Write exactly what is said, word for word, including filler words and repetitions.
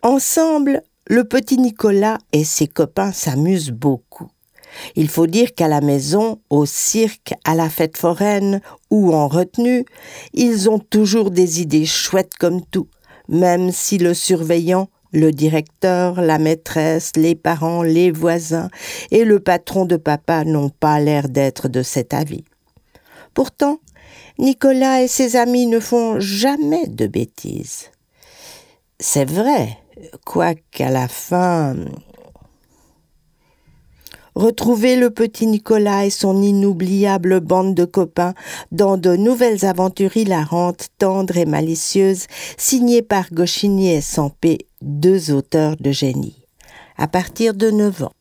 Ensemble, le petit Nicolas et ses copains s'amusent beaucoup. Il faut dire qu'à la maison, au cirque, à la fête foraine ou en retenue, ils ont toujours des idées chouettes comme tout, même si le surveillant, le directeur, la maîtresse, les parents, les voisins et le patron de papa n'ont pas l'air d'être de cet avis. Pourtant, Nicolas et ses amis ne font jamais de bêtises. C'est vrai, quoiqu'à la fin... Retrouver le petit Nicolas et son inoubliable bande de copains dans de nouvelles aventures hilarantes, tendres et malicieuses, signées par Goscinny et Sempé, deux auteurs de génie. À partir de neuf ans.